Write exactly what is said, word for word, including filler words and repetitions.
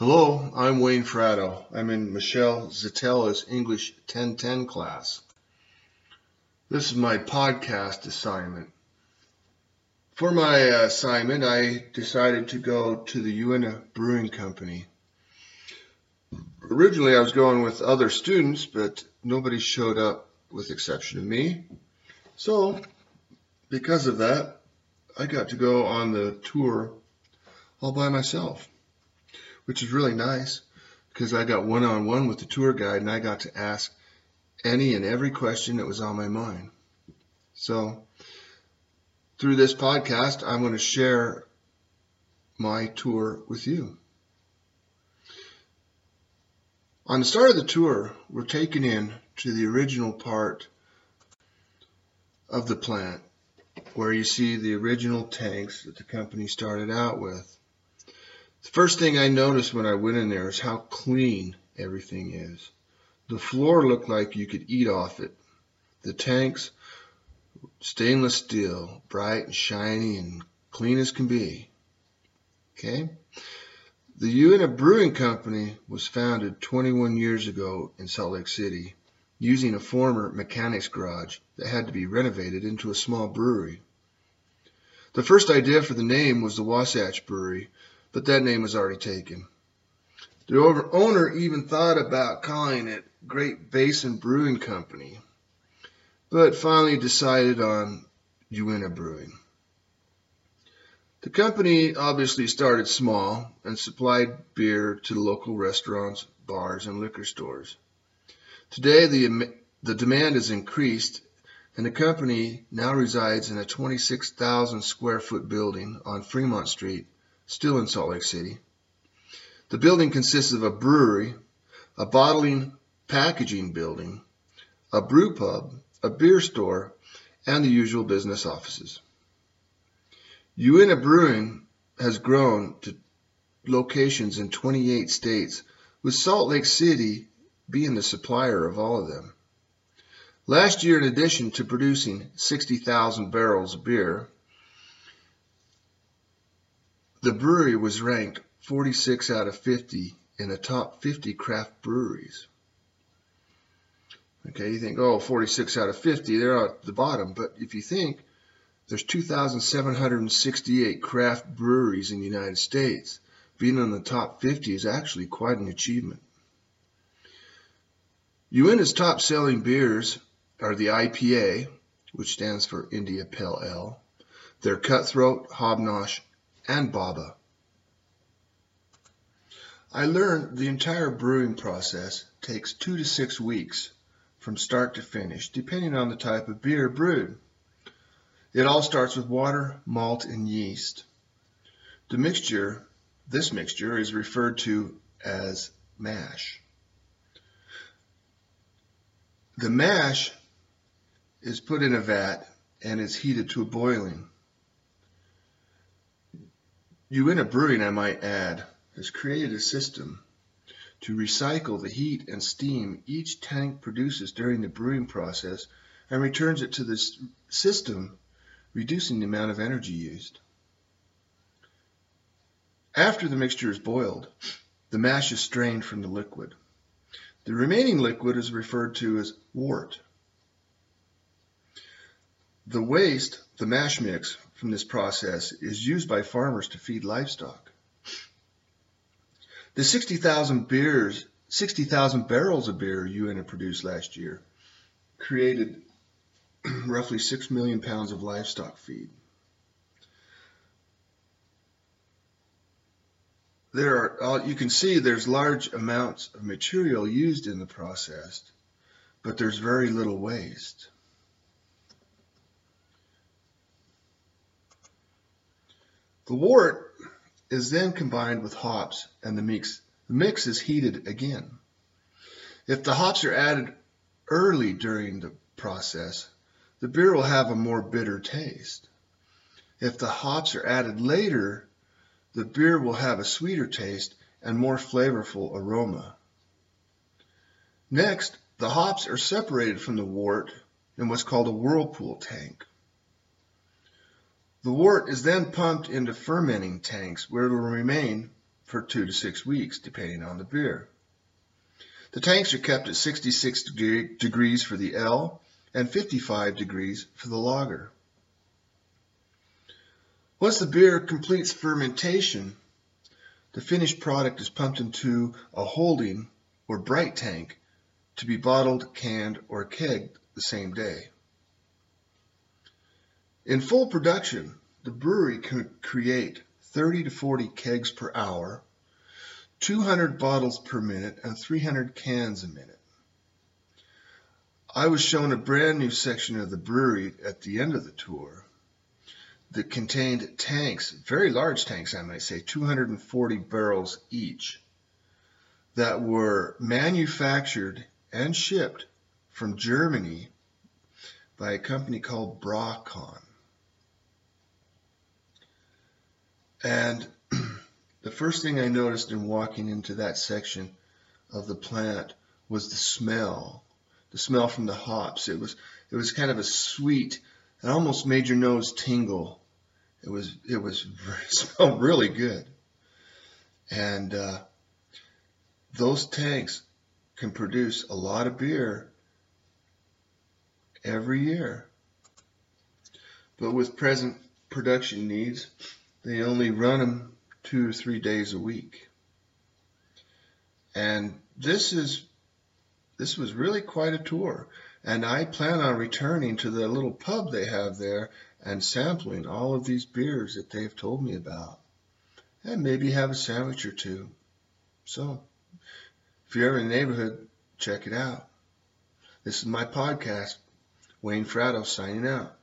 Hello, I'm Wayne Fratto. I'm in Michelle Zatella's English ten ten class. This is my podcast assignment. For my assignment, I decided to go to the Uinta Brewing Company. Originally, I was going with other students, but nobody showed up with the exception of me. So, because of that, I got to go on the tour all by myself, which is really nice because I got one-on-one with the tour guide and I got to ask any and every question that was on my mind. So through this podcast, I'm going to share my tour with you. On the start of the tour, we're taken in to the original part of the plant where you see the original tanks that the company started out with. The first thing I noticed when I went in there is how clean everything is. The floor looked like you could eat off it. The tanks, stainless steel, bright and shiny and clean as can be. Okay? The Uinta Brewing Company was founded twenty-one years ago in Salt Lake City using a former mechanics garage that had to be renovated into a small brewery. The first idea for the name was the Wasatch Brewery, but that name was already taken. The owner even thought about calling it Great Basin Brewing Company, but finally decided on Uinta Brewing. The company obviously started small and supplied beer to local restaurants, bars, and liquor stores. Today, the, the demand has increased, and the company now resides in a twenty-six thousand square foot building on Fremont Street, still in Salt Lake City. The building consists of a brewery, a bottling packaging building, a brew pub, a beer store, and the usual business offices. Uinta Brewing has grown to locations in twenty-eight states, with Salt Lake City being the supplier of all of them. Last year, in addition to producing sixty thousand barrels of beer, the brewery was ranked forty-six out of fifty in the top fifty craft breweries. Okay, you think, oh, forty-six out of fifty, they're at the bottom. But if you think, there's two thousand seven hundred sixty-eight craft breweries in the United States. Being in the top fifty is actually quite an achievement. Uinta's top-selling beers are the I P A, which stands for India Pale Ale, their Cutthroat, Hobnosh, and Baba. I learned the entire brewing process takes two to six weeks from start to finish, depending on the type of beer brewed. It all starts with water, malt, and yeast. The mixture, this mixture, is referred to as mash. The mash is put in a vat and is heated to boiling. Uinta Brewing, I might add, has created a system to recycle the heat and steam each tank produces during the brewing process and returns it to this system, reducing the amount of energy used. After the mixture is boiled, the mash is strained from the liquid. The remaining liquid is referred to as wort. The waste, the mash mix from this process, is used by farmers to feed livestock. The sixty thousand beers, sixty thousand barrels of beer Uinta produced last year created roughly six million pounds of livestock feed. There are, you can see there's large amounts of material used in the process, but there's very little waste. The wort is then combined with hops and the mix. The mix is heated again. If the hops are added early during the process, the beer will have a more bitter taste. If the hops are added later, the beer will have a sweeter taste and more flavorful aroma. Next, the hops are separated from the wort in what's called a whirlpool tank. The wort is then pumped into fermenting tanks where it will remain for two to six weeks, depending on the beer. The tanks are kept at sixty-six degrees for the ale and fifty-five degrees for the lager. Once the beer completes fermentation, the finished product is pumped into a holding or bright tank to be bottled, canned, or kegged the same day. In full production, the brewery can create thirty to forty kegs per hour, two hundred bottles per minute, and three hundred cans a minute. I was shown a brand new section of the brewery at the end of the tour that contained tanks, very large tanks, I might say, two hundred forty barrels each, that were manufactured and shipped from Germany by a company called Braucon. And the first thing I noticed in walking into that section of the plant was the smell, the smell from the hops. It was it was kind of a sweet, it almost made your nose tingle. It was it was it smelled really good. And uh, those tanks can produce a lot of beer every year. But with present production needs, they only run them two or three days a week. And this is this was really quite a tour. And I plan on returning to the little pub they have there and sampling all of these beers that they've told me about. And maybe have a sandwich or two. So, if you're ever in the neighborhood, check it out. This is my podcast. Wayne Fratto signing out.